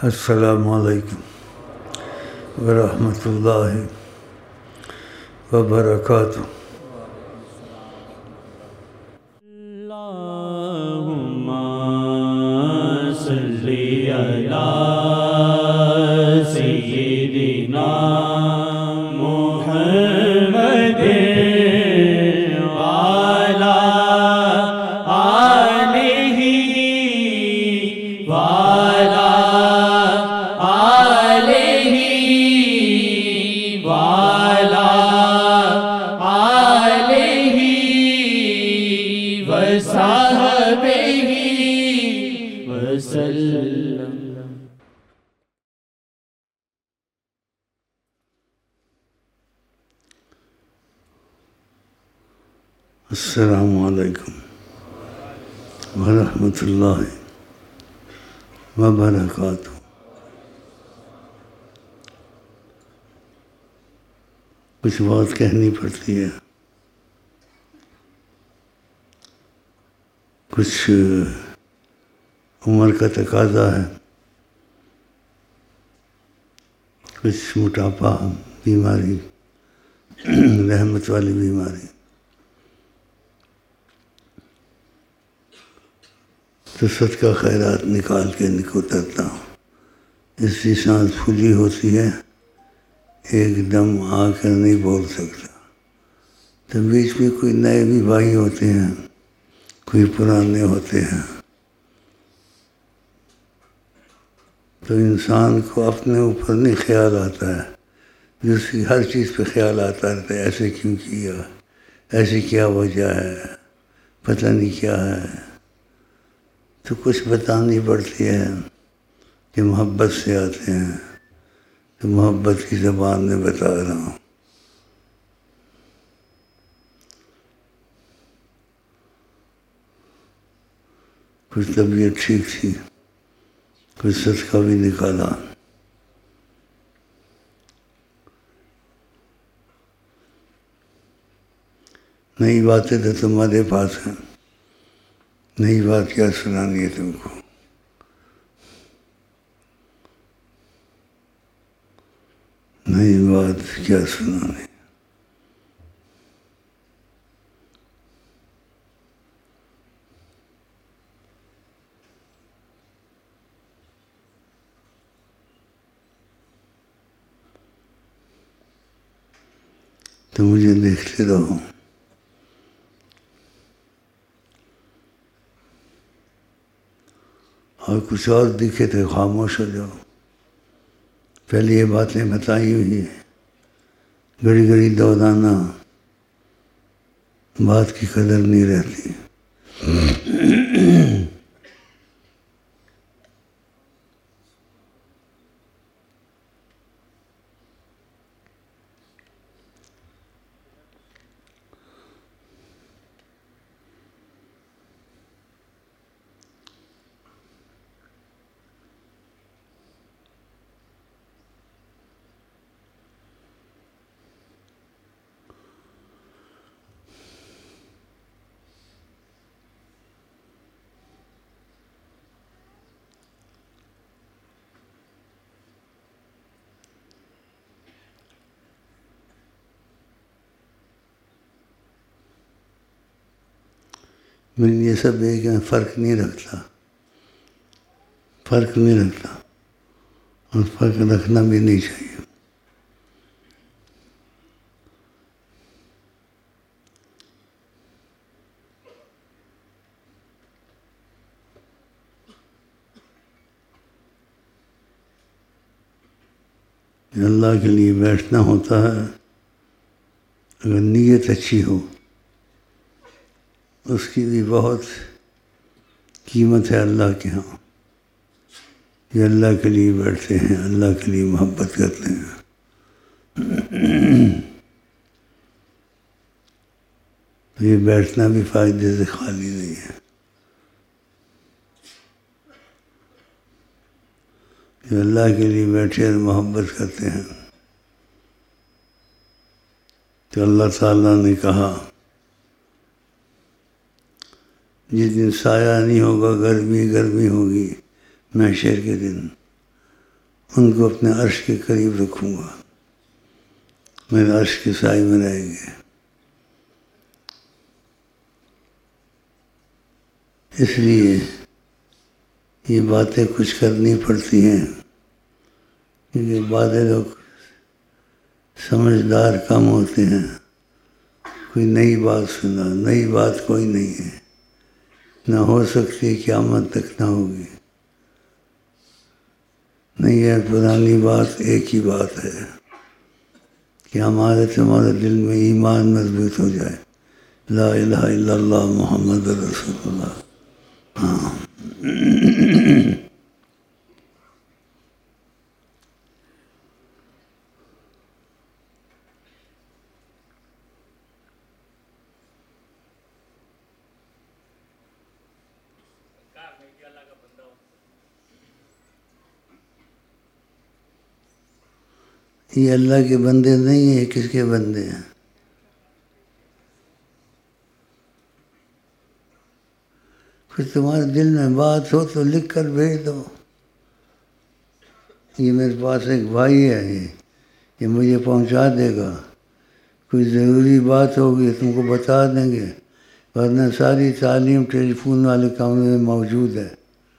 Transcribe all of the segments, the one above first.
السلام علیکم ورحمۃ اللہ وبرکاتہ۔ اللہم صلی علی سیدنا محمد وعلی آلہ وعلی آلہ وعلی آلہ وصحبہ وسلم۔ السلام علیکم ورحمۃ اللہ وبرکاتہ۔ کچھ بات کہنی پڑتی ہے، کچھ عمر کا تقاضا ہے، کچھ موٹاپا، بیماری، رحمت والی بیماری، تو صدقہ خیرات نکال کے اترتا ہوں۔ اس کی سانس پھولی ہوتی ہے، ایک دم آ کر نہیں بول سکتا، تو بیچ میں کوئی نئے بھی بھائی ہوتے ہیں، کوئی پرانے ہوتے ہیں، تو انسان کو اپنے اوپر نہیں خیال آتا ہے، دوسری ہر چیز پہ خیال آتا رہتا ہے، ایسے کیوں کیا، ایسی کیا وجہ ہے، پتہ نہیں کیا ہے، تو کچھ بتانی پڑتی ہے کہ محبت سے آتے ہیں، تو محبت کی زبان میں بتا رہا ہوں۔ کچھ طبیعت ٹھیک تھی، کچھ صدقہ بھی نکالا، نئی باتیں تو تمہارے پاس ہیں، نئی بات کیا سنانی ہے تم کو؟ نئی بات کیا سنانی؟ تو مجھے دیکھتے رہو، اور کچھ اور دکھے تو خاموش ہو جاؤ۔ پہلے یہ باتیں بتائی ہوئی ہیں، گھڑی گھڑی دوڑانا، بات کی قدر نہیں رہتی۔ لیکن یہ سب ایک فرق نہیں رکھتا، فرق نہیں رکھتا، اور فرق رکھنا بھی نہیں چاہیے۔ اللہ کے لیے بیٹھنا ہوتا ہے، اگر نیت اچھی ہو اس کی بھی بہت قیمت ہے اللہ کے ہاں، یہ اللہ کے لیے بیٹھتے ہیں، اللہ کے لیے محبت کرتے ہیں۔ تو یہ بیٹھنا بھی فائدے سے خالی نہیں ہے، جو اللہ کے لیے بیٹھے اور محبت کرتے ہیں، تو اللہ تعالیٰ نے کہا جس دن سایہ نہیں ہوگا، گرمی گرمی ہوگی، محشر کے دن ان کو اپنے عرش کے قریب رکھوں گا، میرے عرش کے سائے میں رہیں گے۔ اس لیے یہ باتیں کچھ کرنی پڑتی ہیں، کیونکہ بعض لوگ سمجھدار کم ہوتے ہیں، کوئی نئی بات سنا، نئی بات کوئی نہیں ہے، نہ ہو سکتی، قیامت تک نہ ہوگی، نہیں ہے پرانی بات، ایک ہی بات ہے کہ ہمارے تمہارے دل میں ایمان مضبوط ہو جائے، لا الہ الا اللہ محمد رسول اللہ۔ ہاں یہ اللہ کے بندے نہیں ہیں، کس کے بندے ہیں؟ پھر تمہارے دل میں بات ہو تو لکھ کر بھیج دو۔ یہ میرے پاس ایک بھائی ہے، یہ مجھے پہنچا دے گا، کوئی ضروری بات ہوگی تم کو بتا دیں گے، ورنہ ساری تعلیم ٹیلی فون والے کاموں میں موجود ہے۔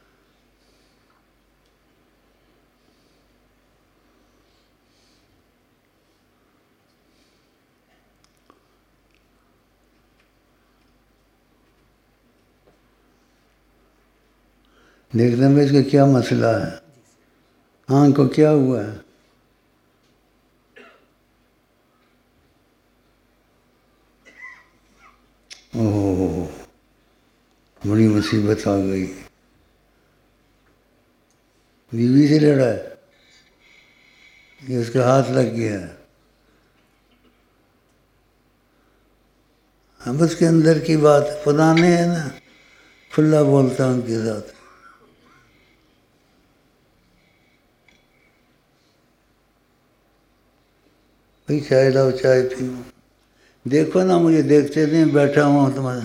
دیکھنے میں اس کا کیا مسئلہ ہے، آنکھ کو کیا ہوا ہے؟ اوہ بڑی مصیبت آ گئی، بیوی سے لڑا ہے، یہ اس کا ہاتھ لگ گیا ہے۔ اب اس کے اندر کی بات پرانے ہے نا، کھلا بولتا ان کے ساتھ۔ بھائی چائے لاؤ، چائے پیو، دیکھو نا مجھے دیکھتے نہیں، بیٹھا ہوا ہوں تمہارا۔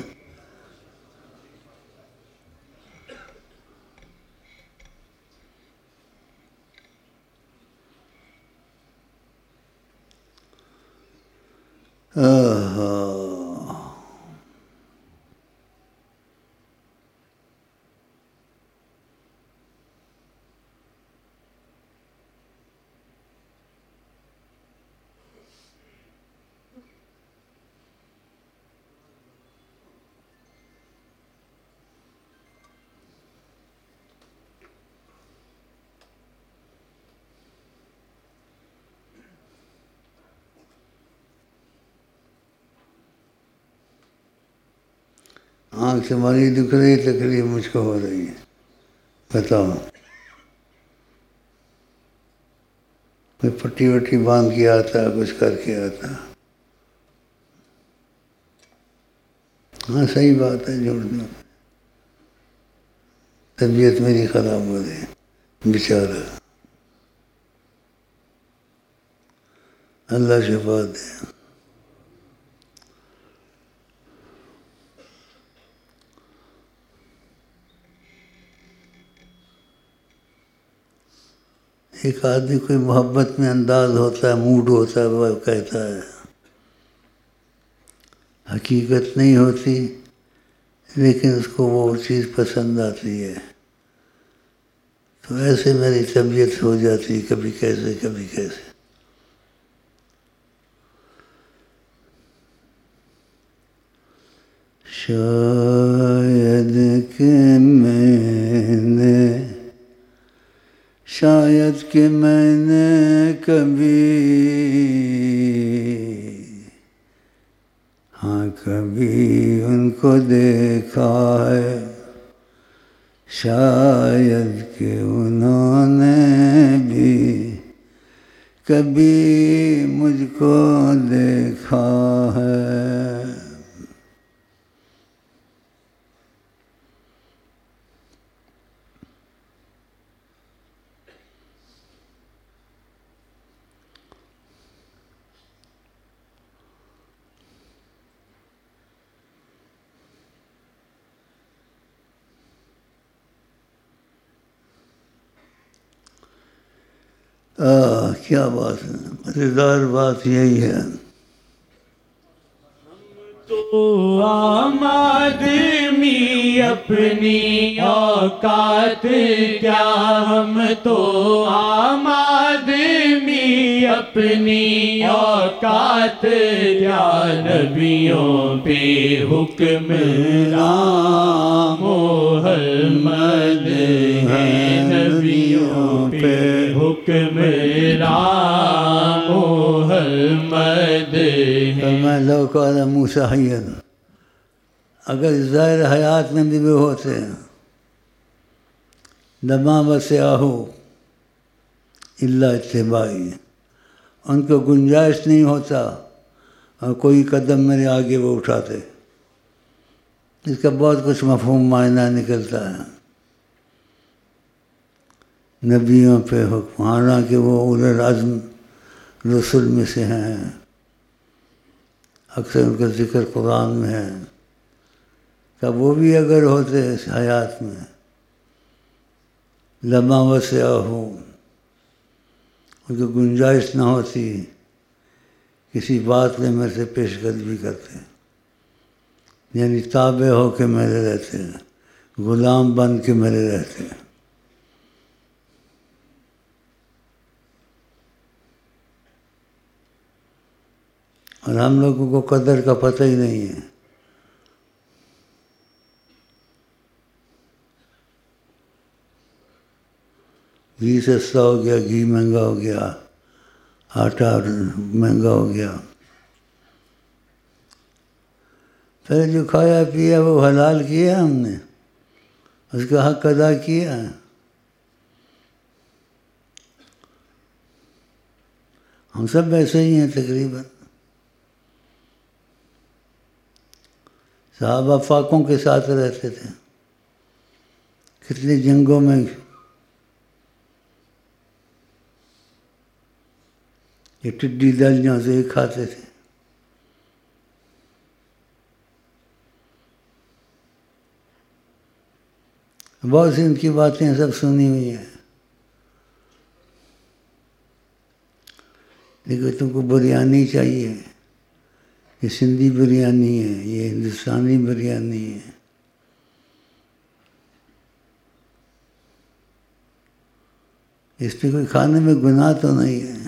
آنکھ سے ہماری دکھ رہی، تکلیف مجھ کو ہو رہی ہے، بتاؤ۔ کوئی پٹی وٹی باندھ کے آتا، کچھ کر کے آتا۔ ہاں صحیح بات ہے، جھوٹ نہیں، طبیعت میری خراب ہو رہی ہے، بیچارہ، اللہ شفا دے۔ ایک آدمی کوئی محبت میں انداز ہوتا ہے، موڈ ہوتا ہے، وہ کہتا ہے، حقیقت نہیں ہوتی، لیکن اس کو وہ چیز پسند آتی ہے، تو ایسے میری طبیعت ہو جاتی، کبھی کیسے کبھی کیسے۔ شاید کہ میں نے کبھی، ہاں کبھی ان کو دیکھا ہے، شاید کہ انہوں نے بھی کبھی مجھ کو دیکھا ہے۔ کیا بات ہے، مزیدار بات یہی ہے. تو عام آدمی اپنی اوقات کیا، ہم تو عام آدمی اپنی اوقات کیا، نبیوں پہ حکمران محمد ہے، نبیوں پہ حکمران محمد ہے. میں لو قال موسیٰ حیا، اگر ظاہر حیات میں بھی وہ ہوتے لما وسعہ الا اتباعی، ان کو گنجائش نہیں ہوتا اور کوئی قدم میرے آگے وہ اٹھاتے. اس کا بہت کچھ مفہوم معنی نکلتا ہے. نبیوں پہ حکم، حالانکہ وہ اولو العزم رسول میں سے ہیں، اکثر ان کا ذکر قرآن میں ہے. کہ وہ بھی اگر ہوتے اس حیات میں لما وسعہ، ان کی گنجائش نہ ہوتی کسی بات میں میرے سے پیش قدمی کرتے، یعنی تابع ہو کے میرے رہتے، غلام بن کے میرے رہتے. اور ہم لوگوں کو قدر کا پتہ ہی نہیں ہے. گھی سستا ہو گیا، گھی مہنگا ہو گیا، آٹا مہنگا ہو گیا. پہلے جو کھایا پیا وہ حلال کیا ہم نے، اس کا حق ادا کیا. ہم سب ایسے ہی ہیں تقریباً. صحابہ فاقوں کے ساتھ رہتے تھے، کتنی جنگوں میں یہ ٹڈی دلیاں سے کھاتے تھے. بہت سی ان کی باتیں سب سنی ہوئی ہیں. لیکن تم کو بریانی چاہیے، یہ سندھی بریانی ہے، یہ ہندوستانی بریانی ہے. اس پہ کوئی کھانے میں گناہ تو نہیں ہے،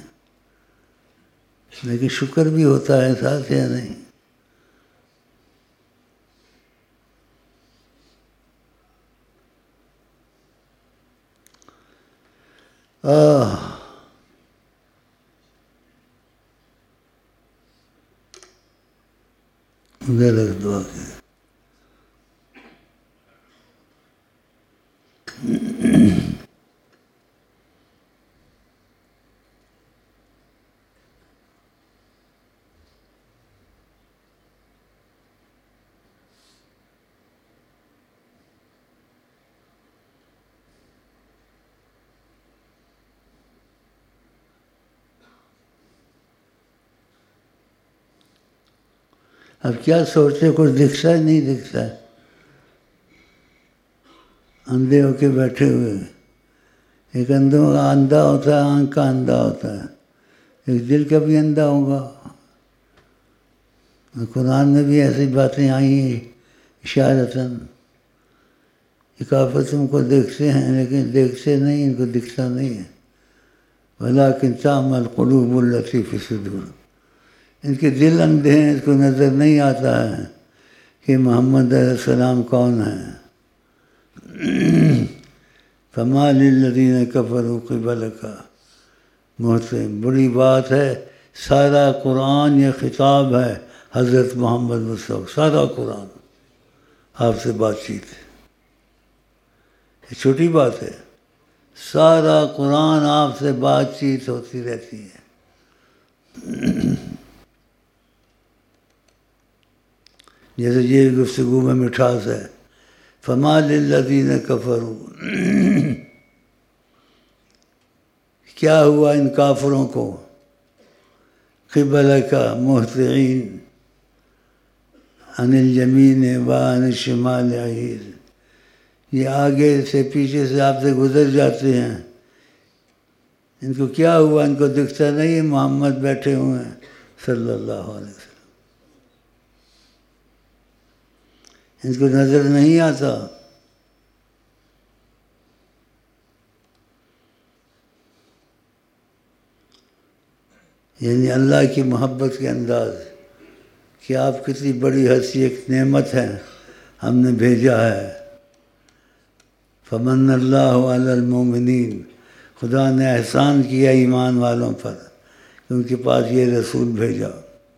لیکن شکر بھی ہوتا ہے ساتھ یا نہیں. غلط دعا کے اب کیا سوچتے، کچھ دکھتا ہے نہیں دکھتا ہے، اندھے ہو کے بیٹھے ہوئے. ایک اندھوں کا اندھا ہوتا ہے، آنکھ کا اندھا ہوتا ہے، ایک دل کا بھی اندھا ہوگا. قرآن میں بھی ایسی باتیں آئی ہیں اشارتاً، ایک آفت تم کو دیکھتے ہیں لیکن دیکھتے نہیں، ان کو دکھتا نہیں ہے. وَلَٰكِن تَعْمَى الْقُلُوبُ الَّتِي فِي الصُّدُورِ، ان کے دل اندھے ہیں، اس کو نظر نہیں آتا ہے کہ محمد علیہ السلام کون ہے. فَمَا لِلَّذِينَ كَفَرُوا قِبَلَكَ مُهْطِعِينَ. بڑی بات ہے، سارا قرآن یہ خطاب ہے حضرت محمد مصطفیٰ. سارا قرآن آپ سے بات چیت ہے، یہ چھوٹی بات ہے. سارا قرآن آپ سے بات چیت ہوتی رہتی ہے. جیسے یہ گفتگو میں مٹھاس ہے. فَمَا لِلَّذِينَ كَفَرُوا، کیا ہوا ان کافروں کو، قِبَلَكَ مُهْطِعِينَ عَنِ الْيَمِينِ وَعَنِ الشِّمَالِ عِيدٍ. یہ آگے سے پیچھے سے آپ سے گزر جاتے ہیں، ان کو کیا ہوا؟ ان کو دکھتا نہیں محمد بیٹھے ہوئے ہیں صلی اللہ علیہ وسلم، ان کو نظر نہیں آتا۔ یعنی اللہ کی محبت کے انداز کہ آپ کتنی بڑی حیثیت نعمت ہیں، ہم نے بھیجا ہے۔ فمن اللہ علی المومنین، خدا نے احسان کیا ایمان والوں پر کہ ان کے پاس یہ رسول بھیجا۔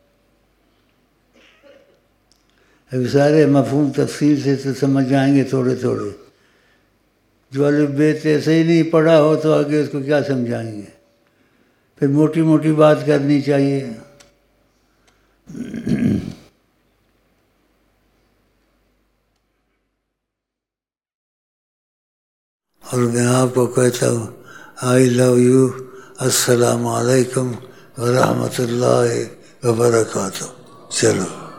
اب سارے مفہوم تفصیل سے تو سمجھ جائیں گے تھوڑے تھوڑے، جو الف ب ایسے ہی نہیں پڑھا ہو تو آگے اس کو کیا سمجھائیں گے؟ پھر موٹی موٹی بات کرنی چاہیے۔ اور میں آپ کو کہتا ہوں آئی لو یو، السلام علیکم ورحمۃ اللہ وبرکاتہ۔ چلو۔